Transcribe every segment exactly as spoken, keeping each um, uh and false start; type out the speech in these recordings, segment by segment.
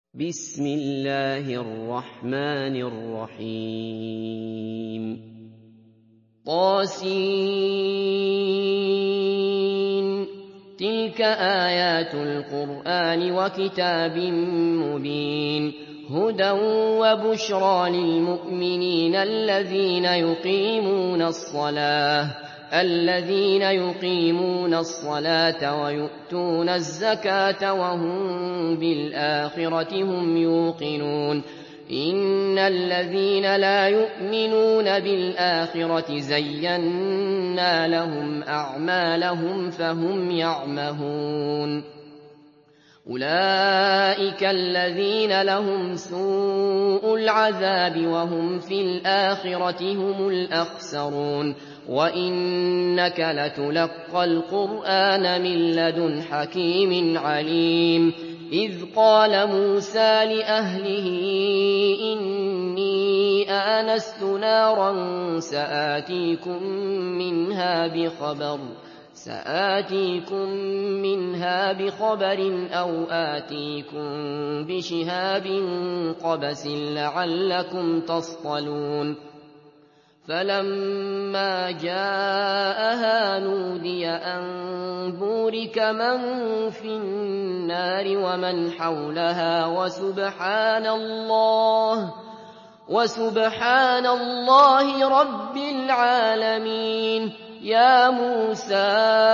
بسم الله الرحمن الرحيم طاسين تلك آيات القرآن وكتاب مبين هدى وبشرى للمؤمنين الذين يقيمون الصلاة الذين يقيمون الصلاة ويؤتون الزكاة وهم بالآخرة هم يوقنون إن الذين لا يؤمنون بالآخرة زينا لهم أعمالهم فهم يعمهون أولئك الذين لهم سوء العذاب وهم في الآخرة هم الأخسرون وإنك لتلقى القرآن من لدن حكيم عليم إذ قال موسى لأهله إني آنست نارا سآتيكم منها بخبر سآتيكم منها بخبر أو آتيكم بشهاب قبس لعلكم تصطلون فلما جاءها نودي أن بورك من في النار ومن حولها وسبحان الله وسبحان الله رب العالمين يا موسى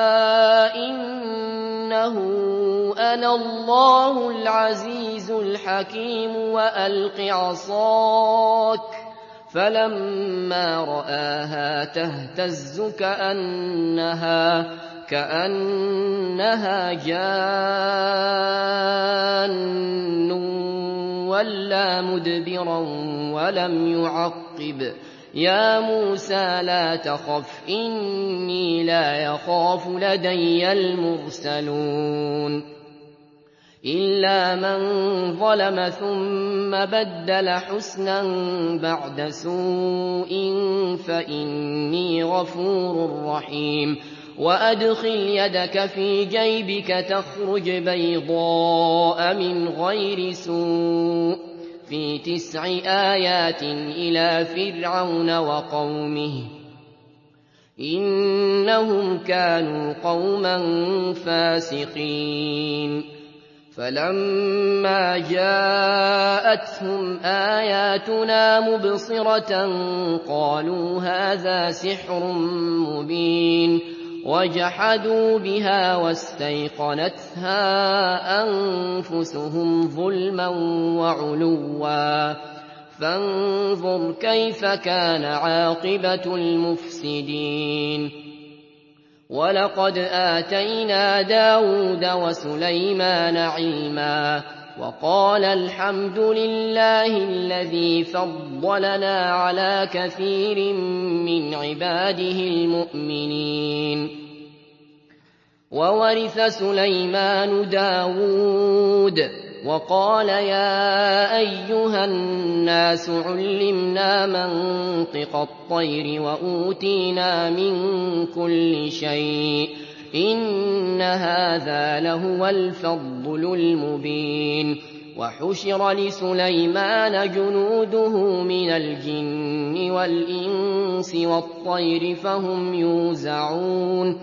إنه أنا الله العزيز الحكيم وألق عصاك فلما رآها تهتز كأنها كأنها جان ولا مدبرا ولم يعقب يا موسى لا تخف إني لا يخاف لدي المرسلون إلا من ظلم ثم بدل حسنا بعد سوء فإني غفور رحيم وأدخل يدك في جيبك تخرج بيضاء من غير سوء في تسع آيات إلى فرعون وقومه إنهم كانوا قوما فاسقين فلما جاءتهم آياتنا مبصرة قالوا هذا سحر مبين وجحدوا بها واستيقنتها أنفسهم ظلما وعلوا فانظر كيف كان عاقبة المفسدين ولقد آتينا داود وسليمان علما وقال الحمد لله الذي فضلنا على كثير من عباده المؤمنين وورث سليمان داود وقال يا أيها الناس علمنا منطق الطير وأوتينا من كل شيء إن هذا لهو الفضل المبين وحشر لسليمان جنوده من الجن والإنس والطير فهم يوزعون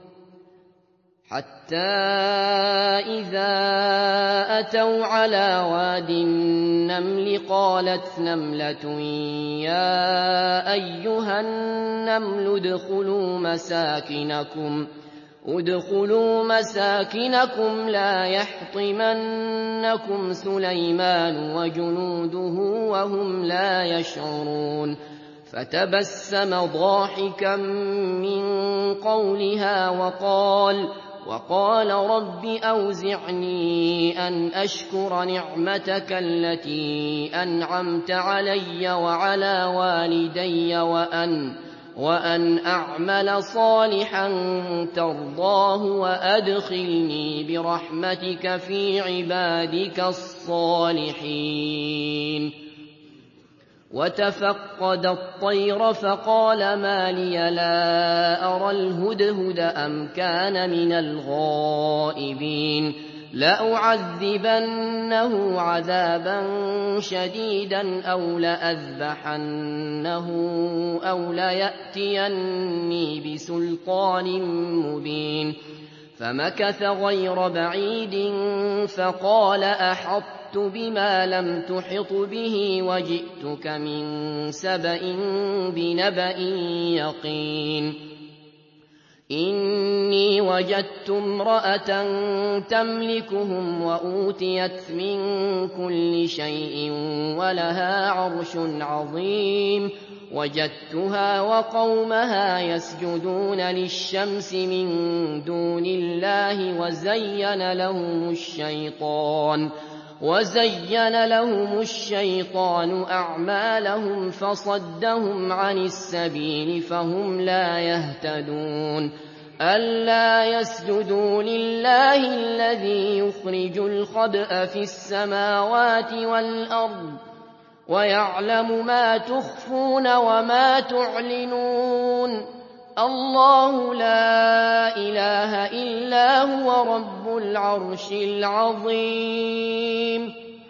حتى إذا أتوا على واد النمل قالت نملة يا أيها النمل ادخلوا مساكنكم ادخلوا مساكنكم لا يحطمنكم سليمان وجنوده وهم لا يشعرون فتبسم ضاحكا من قولها وقال وقال رب أوزعني أن أشكر نعمتك التي أنعمت علي وعلى والدي وأن وأن أعمل صالحا ترضاه وأدخلني برحمتك في عبادك الصالحين وتفقد الطير فقال ما لي لا أرى الهدهد أم كان من الغائبين لأعذبنه عذابا شديدا أو لأذبحنه أو ليأتيني بسلطان مبين فمكث غير بعيد فقال أحطت بما لم تحط به وجئتك من سبأ بنبأ يقين إني وجدت امرأة تملكهم وأوتيت من كل شيء ولها عرش عظيم وجدتها وقومها يسجدون للشمس من دون الله وزين لهم الشيطان وزين لهم الشيطان أعمالهم فصدهم عن السبيل فهم لا يهتدون ألا يسجدوا لله الذي يخرج الخبأ في السماوات والأرض ويعلم ما تخفون وما تعلنون الله لا إله إلا هو رب العرش العظيم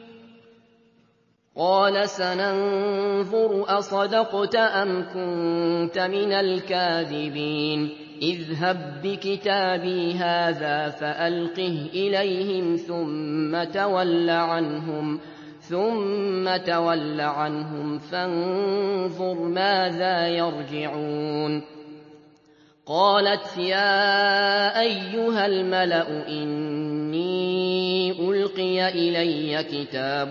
قال سننظر أصدقت أم كنت من الكاذبين اذهب بكتابي هذا فألقه إليهم ثم تول عنهم ثم تول عنهم فانظر ماذا يرجعون قالت يا أيها الملأ إني ألقي إلي كتاب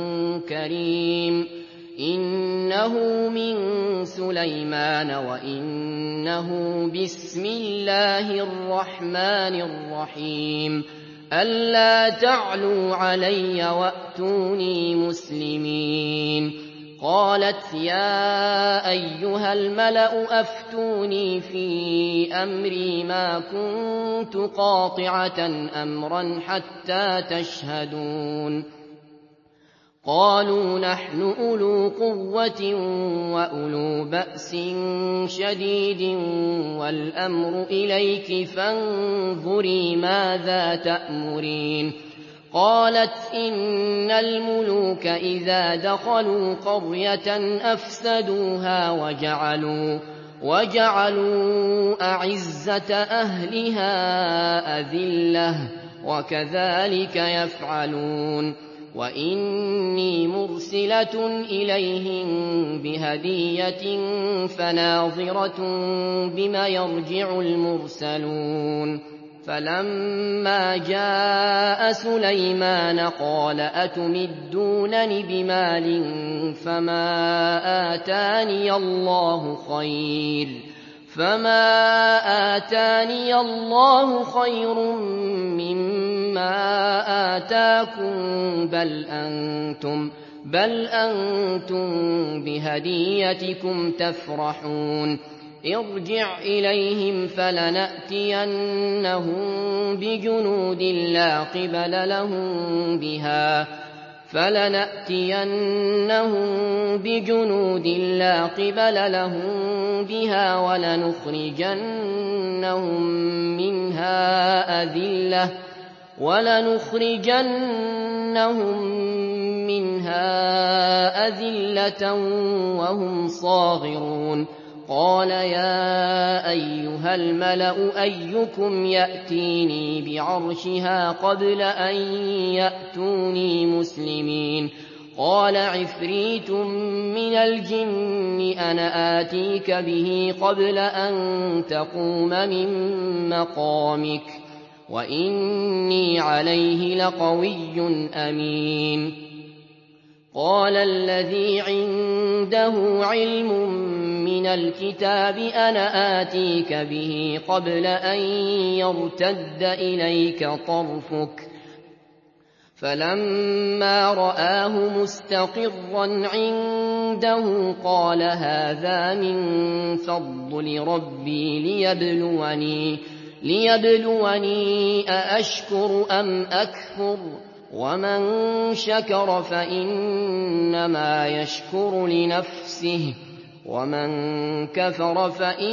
كريم إنه من سليمان وإنه بسم الله الرحمن الرحيم ألا تعلوا علي وأتوني مسلمين قالت يا أيها الملأ أفتوني في أمري ما كنت قاطعة أمرا حتى تشهدون قالوا نحن أولو قوة وأولو بأس شديد والأمر إليك فانظري ماذا تأمرين قالت إن الملوك إذا دخلوا قرية أفسدوها وجعلوا وجعلوا أعزة أهلها أذلة وكذلك يفعلون وإني مرسلة إليهم بهدية فناظرة بما يرجع المرسلون فلما جاء سليمان قال أتمدونني بمال فما آتاني الله خير فما آتاني الله خير مما آتاكم بل أنتم بل أنتم بهديتكم تفرحون ارجع إليهم فلنأتينهم بجنود لا قبل لهم بها فلنأتينهم بجنود لا قبل لهم بها ولنخرجنهم منها أذلة ولنخرجنهم منها أذلة وهم صاغرون قال يا أيها الملأ أيكم يأتيني بعرشها قبل أن يأتوني مسلمين قال عفريت من الجن أنا آتيك به قبل أن تقوم من مقامك وإني عليه لقوي أمين قال الذي عنده علم من الكتاب أنا آتيك به قبل أن يرتد إليك طرفك فلما رآه مستقرا عنده قال هذا من فضل ربي ليبلوني ليبلوني أأشكر أم أكفر ومن شكر فإنما يشكر لنفسه ومن كفر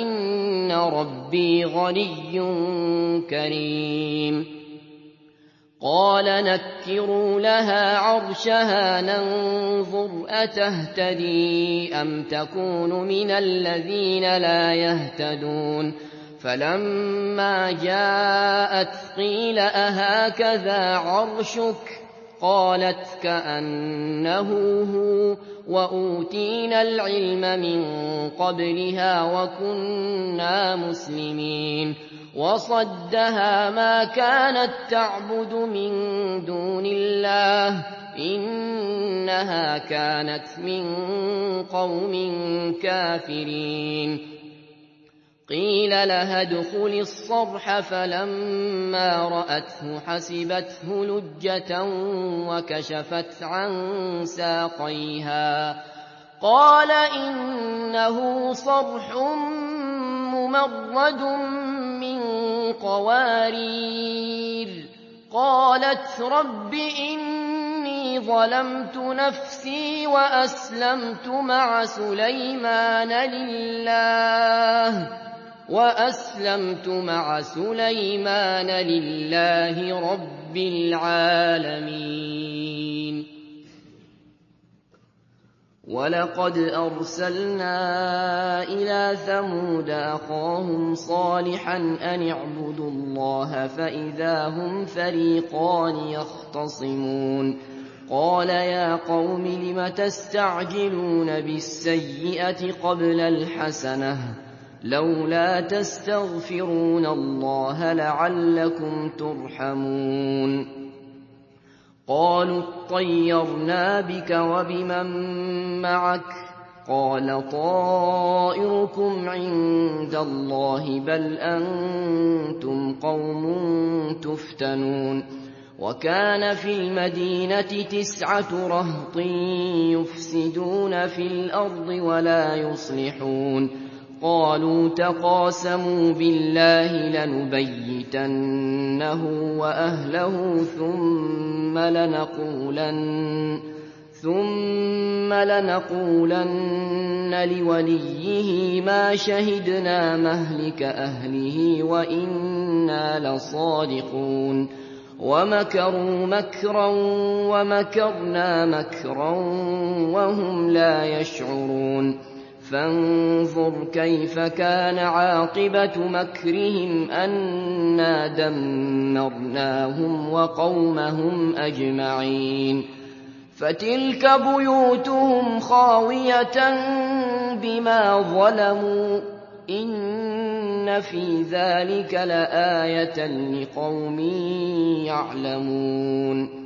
فإن ربي غني كريم قَالَ نَكِّرُوا لَهَا عَرْشَهَا نَنظُرْ أَتَهْتَدِي أَمْ تَكُونُ مِنَ الَّذِينَ لَا يَهْتَدُونَ فَلَمَّا جَاءَتْ قِيلَ أَهَٰكَذَا عَرْشُكِ ۖ قَالَتْ كَأَنَّهُ هُوَ وَأُوتِينَا الْعِلْمَ مِن قَبْلِهَا وَكُنَّا مُسْلِمِينَ وَصَدَّهَا مَا كَانَت تَّعْبُدُ مِن دُونِ اللَّهِ ۖ إِنَّهَا كَانَتْ مِن قَوْمٍ كَافِرِينَ قِيلَ لَهَا ادْخُلِي الصَّرْحَ فَلَمَّا رَأَتْهُ حَسِبَتْهُ لُجَّةً وَكَشَفَتْ عَن سَاقَيْهَا ۚ قَالَ إِنَّهُ صَرْحٌ مُّمَرَّدٌ مِّن قَوَارِيرَ قَالَتْ رَبِّ إِنِّي ظَلَمْتُ نَفْسِي وَأَسْلَمْتُ مَعَ سُلَيْمَانَ لِلَّهِ وَأَسْلَمْتُ مَعَ سُلَيْمَانَ لِلَّهِ رَبِّ الْعَالَمِينَ وَلَقَدْ أَرْسَلْنَا إِلَىٰ ثَمُودَ أَخَاهُمْ صَالِحًا أَنِ اعْبُدُوا اللَّهَ فَإِذَا هُمْ فَرِيقَانِ يَخْتَصِمُونَ قَالَ يَا قَوْمِ لِمَ تَسْتَعْجِلُونَ بِالسَّيِّئَةِ قَبْلَ الْحَسَنَةِ ۖ لَوْلَا تَسْتَغْفِرُونَ اللَّهَ لَعَلَّكُمْ تُرْحَمُونَ قَالُوا اطَّيَّرْنَا بِكَ وَبِمَن مَّعَكَ ۚ قَالَ طَائِرُكُمْ عِندَ اللَّهِ ۖ بَلْ أَنتُمْ قَوْمٌ تُفْتَنُونَ وَكَانَ فِي الْمَدِينَةِ تِسْعَةُ رَهْطٍ يُفْسِدُونَ فِي الْأَرْضِ وَلَا يُصْلِحُونَ قَالُوا تَقَاسَمُوا بِاللَّهِ لَنُبَيِّتَنَّهُ وَأَهْلَهُ ثُمَّ لَنَقُولَنَّ ثُمَّ لَنَقُولَنَّ لِوَلِيِّهِ مَا شَهِدْنَا مَهْلِكَ أَهْلِهِ وَإِنَّا لَصَادِقُونَ وَمَكَرُوا مَكْرًا وَمَكَرْنَا مَكْرًا وَهُمْ لَا يَشْعُرُونَ فَانظُرْ كَيْفَ كَانَ عَاقِبَةُ مَكْرِهِمْ أَنَّا دَمَّرْنَاهُمْ وَقَوْمَهُمْ أَجْمَعِينَ فَتِلْكَ بُيُوتُهُمْ خَاوِيَةً بِمَا ظَلَمُوا ۗ إِنَّ فِي ذَٰلِكَ لَآيَةً لِّقَوْمٍ يَعْلَمُونَ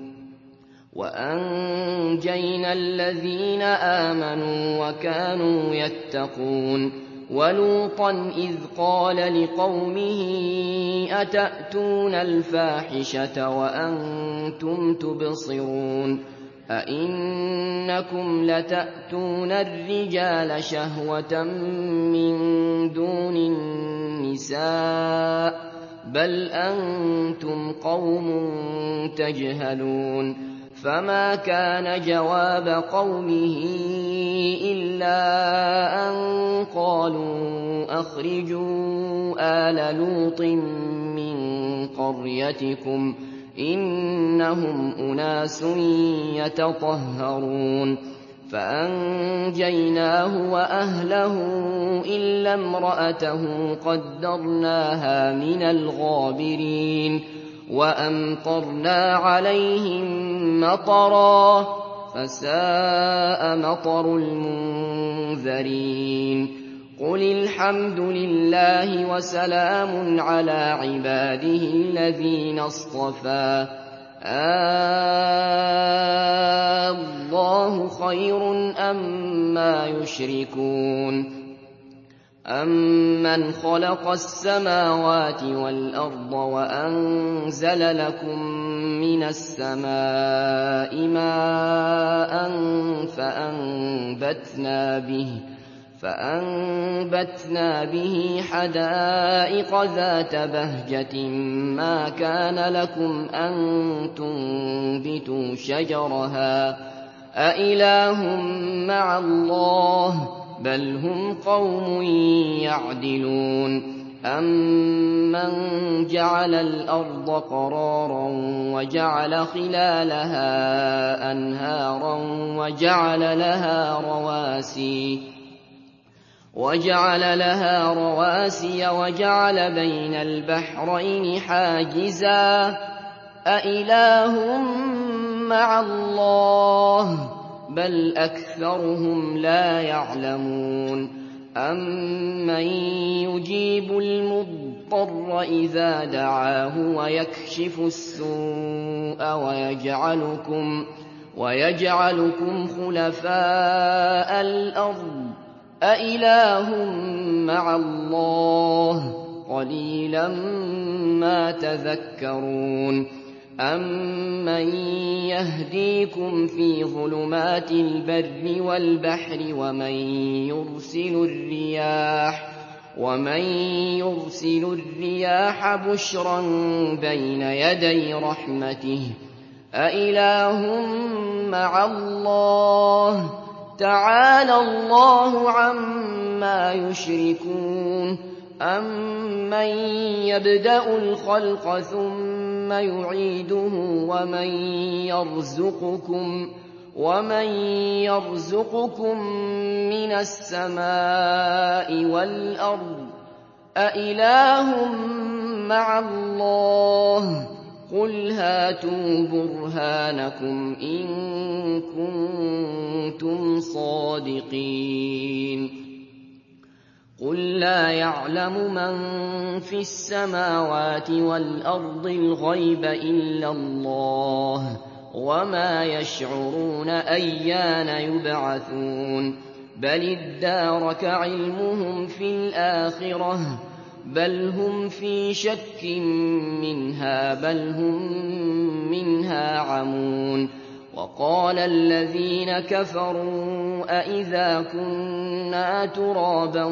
وَأَنجَيْنَا الَّذِينَ آمَنُوا وَكَانُوا يَتَّقُونَ وَلُوطًا إِذْ قَالَ لِقَوْمِهِ أَتَأْتُونَ الْفَاحِشَةَ وَأَنتُمْ تُبْصِرُونَ أَئِنَّكُمْ لَتَأْتُونَ الرِّجَالَ شَهْوَةً مِّن دُونِ النِّسَاءِ ۚ بَلْ أَنتُمْ قَوْمٌ تَجْهَلُونَ فَمَا كَانَ جَوَابَ قَوْمِهِ إِلَّا أَن قَالُوا أَخْرِجُوا آلَ لُوطٍ مِّن قَرْيَتِكُمْ ۖ إِنَّهُمْ أُنَاسٌ يَتَطَهَّرُونَ فَأَنجَيْنَاهُ وَأَهْلَهُ إِلَّا امْرَأَتَهُ قَدَّرْنَاهَا مِنَ الْغَابِرِينَ وَأَمْطَرْنَا عَلَيْهِم مَّطَرًا ۖ فَسَاءَ مَطَرُ الْمُنذَرِينَ قُلِ الْحَمْدُ لِلَّهِ وَسَلَامٌ عَلَىٰ عِبَادِهِ الَّذِينَ اصْطَفَىٰ آللَّهُ خَيْرٌ أَمَّا يُشْرِكُونَ أَمَّنْ خَلَقَ السَّمَاوَاتِ وَالْأَرْضَ وَأَنزَلَ لَكُم مِّنَ السَّمَاءِ مَاءً فَأَنبَتْنَا بِهِ فَأَنبَتْنَا بِهِ حَدَائِقَ ذَاتَ بَهْجَةٍ مَّا كَانَ لَكُمْ أَن تُنبِتُوا شَجَرَهَا ۗ أَإِلَٰهٌ مَّعَ اللَّهِ ۚ بَلْ هُمْ قَوْمٌ يَعْدِلُونَ أَمَّن جَعَلَ الْأَرْضَ قَرَارًا وَجَعَلَ خِلَالَهَا أَنْهَارًا وَجَعَلَ لَهَا رَوَاسِيَ وَجَعَلَ لَهَا رَوَاسِيَ وَجَعَلَ بَيْنَ الْبَحْرَيْنِ حَاجِزًا أَإِلَٰهٌ مَّعَ اللَّهِ ۚ بَلْ أَكْثَرُهُمْ لَا يَعْلَمُونَ أَمَّن يُجِيبُ الْمُضْطَرَّ إِذَا دَعَاهُ وَيَكْشِفُ السُّوءَ وَيَجْعَلُكُمْ وَيَجْعَلُكُمْ خُلَفَاءَ الْأَرْضِ أَإِلَٰهٌ مَّعَ اللَّهِ ۚ قَلِيلًا مَّا تَذَكَّرُونَ أَمَّن يَهْدِيكُمْ فِي ظُلُمَاتِ الْبَرِّ وَالْبَحْرِ وَمَن يُرْسِلُ الرِّيَاحَ وَمَن يُرْسِلُ الرِّيَاحَ بُشْرًا بَيْنَ يَدَيْ رَحْمَتِهِ أَإِلَٰهٌ مَّعَ اللَّهِ ۚ تَعَالَى اللَّهُ عَمَّا يُشْرِكُونَ أَمَّن يَبْدَأُ الْخَلْقَ ثُمَّ يُعِيدُهُ وَمَن يَرْزُقُكُم وَمَن يَرْزُقُكُم مِّنَ السَّمَاءِ وَالْأَرْضِ أَإِلَٰهٌ مَّعَ اللَّهِ ۚ قُلْ هَاتُوا بُرْهَانَكُمْ إِن كُنتُمْ صَادِقِينَ قُل لَّا يَعْلَمُ مَن فِي السَّمَاوَاتِ وَالْأَرْضِ الْغَيْبَ إِلَّا اللَّهُ ۚ وَمَا يَشْعُرُونَ أَيَّانَ يُبْعَثُونَ بَلِ ادَّارَكَ عِلْمُهُمْ فِي الْآخِرَةِ ۚ بَلْ هُمْ فِي شَكٍّ مِّنْهَا بَلْ هُم مِّنْهَا عَمُونَ وَقَالَ الَّذِينَ كَفَرُوا أَإِذَا كُنَّا تُرَابًا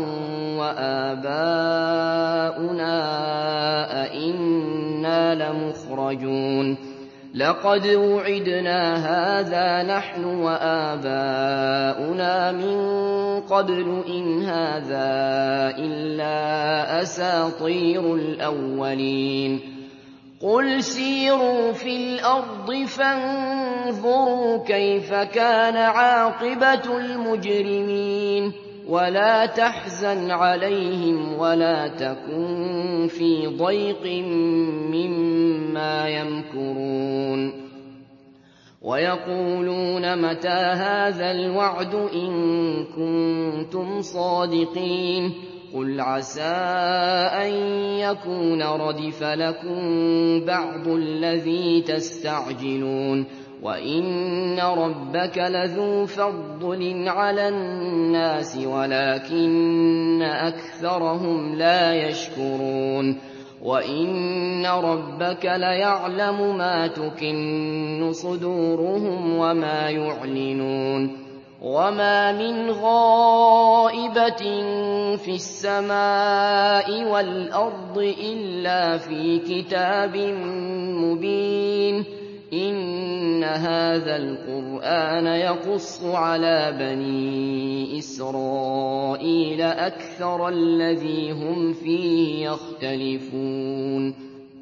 وَآبَاؤُنَا أَإِنَّا لَمُخْرَجُونَ لَقَدْ وُعِدْنَا هَٰذَا نَحْنُ وَآبَاؤُنَا مِن قَبْلُ إِنْ هَٰذَا إِلَّا أَسَاطِيرُ الْأَوَّلِينَ قُلْ سِيرُوا فِي الْأَرْضِ فَانظُرُوا كَيْفَ كَانَ عَاقِبَةُ الْمُجْرِمِينَ وَلَا تَحْزَنْ عَلَيْهِمْ وَلَا تَكُن فِي ضَيْقٍ مِّمَّا يَمْكُرُونَ وَيَقُولُونَ مَتَىٰ هَٰذَا الْوَعْدُ إِن كُنتُمْ صَادِقِينَ قُلْ عَسَىٰ أَن يَكُونَ رَدِفَ لَكُم بَعْضُ الَّذِي تَسْتَعْجِلُونَ وَإِنَّ رَبَّكَ لَذُو فَضْلٍ عَلَى النَّاسِ وَلَٰكِنَّ أَكْثَرَهُمْ لَا يَشْكُرُونَ وَإِنَّ رَبَّكَ لَيَعْلَمُ مَا تُكِنُّ صُدُورُهُمْ وَمَا يُعْلِنُونَ وَمَا مِنْ غَائِبَةٍ فِي السَّمَاءِ وَالْأَرْضِ إِلَّا فِي كِتَابٍ مُّبِينٍ إِنَّ هَٰذَا الْقُرْآنَ يَقُصُّ عَلَىٰ بَنِي إِسْرَائِيلَ أَكْثَرَ الَّذِي هُمْ فِيهِ يَخْتَلِفُونَ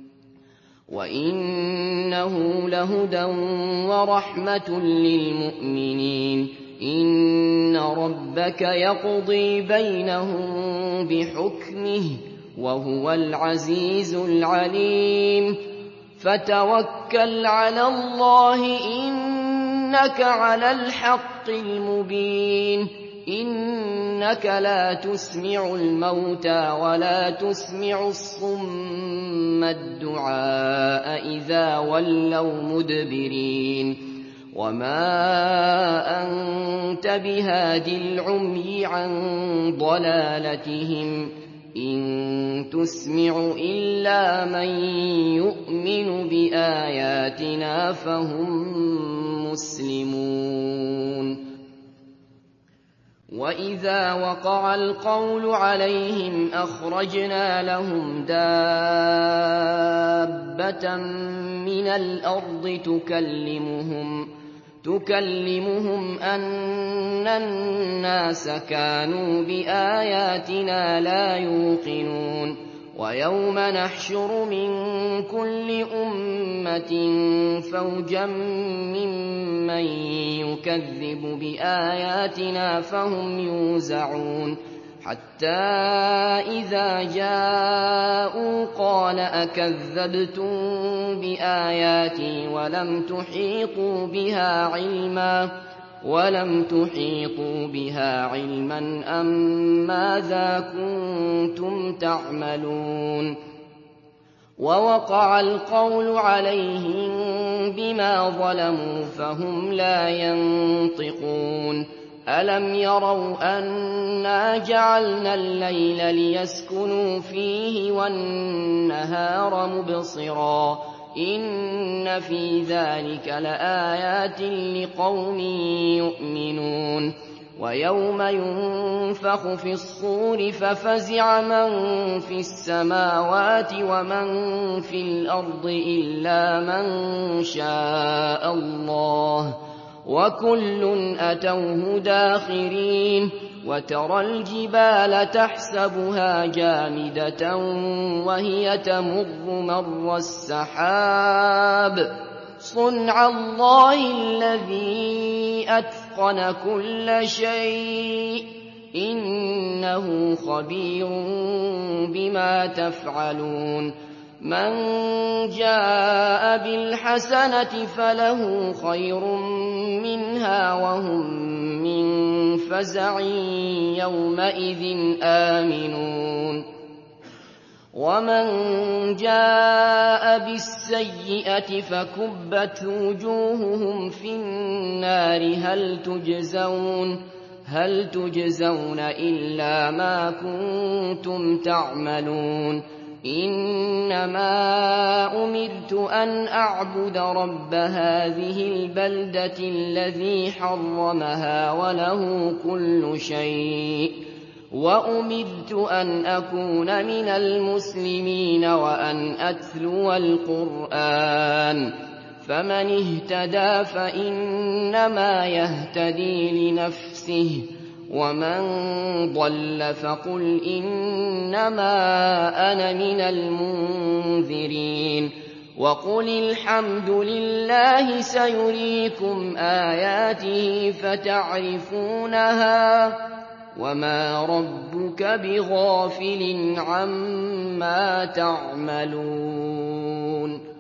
وَإِنَّهُ لَهُدًى وَرَحْمَةٌ لِّلْمُؤْمِنِينَ إِنَّ رَبَّكَ يَقْضِي بَيْنَهُم بِحُكْمِهِ ۚ وَهُوَ الْعَزِيزُ الْعَلِيمُ فَتَوَكَّلْ عَلَى اللَّهِ ۖ إِنَّكَ عَلَى الْحَقِّ الْمُبِينِ إِنَّكَ لَا تُسْمِعُ الْمَوْتَىٰ وَلَا تُسْمِعُ الصُّمَّ الدُّعَاءَ إِذَا وَلَّوْا مُدْبِرِينَ وَمَا أَنتَ بِهَادِ الْعُمْيِ عَن ضَلَالَتِهِمْ ۖ إِن تُسْمِعُ إِلَّا مَن يُؤْمِنُ بِآيَاتِنَا فَهُم مُّسْلِمُونَ وَإِذَا وَقَعَ الْقَوْلُ عَلَيْهِمْ أَخْرَجْنَا لَهُمْ دَابَّةً مِّنَ الْأَرْضِ تُكَلِّمُهُمْ تُكَلِّمُهُمْ أَنَّ النَّاسَ كَانُوا بِآيَاتِنَا لَا يُوقِنُونَ ويوم نحشر من كل أمة فوجا ممن يكذب بآياتنا فهم يوزعون حتى إذا جاءوا قال أكذبتم بآياتي ولم تحيطوا بها علما ولم تحيطوا بها علما أم ماذا كنتم تعملون ووقع القول عليهم بما ظلموا فهم لا ينطقون ألم يروا أنا جعلنا الليل ليسكنوا فيه والنهار مبصرا إن في ذلك لآيات لقوم يؤمنون ويوم ينفخ في الصور ففزع من في السماوات ومن في الأرض إلا من شاء الله وكل أتوه داخرين وترى الجبال تحسبها جامدة وهي تمر مر السحاب صنع الله الذي أتقن كل شيء إنه خبير بما تفعلون من جاء بالحسنة فله خير منها وهم من فزع يومئذ آمنون ومن جاء بالسيئة فكبت وجوههم في النار هل تجزون هل تجزون إلا ما كنتم تعملون إنما أمرت أن أعبد رب هذه البلدة الذي حرمها وله كل شيء وأمرت أن أكون من المسلمين وأن أتلو القرآن فمن اهتدى فإنما يهتدي لنفسه ومن ضل فقل إنما أنا من المنذرين وقل الحمد لله سيريكم آياته فتعرفونها وما ربك بغافل عما تعملون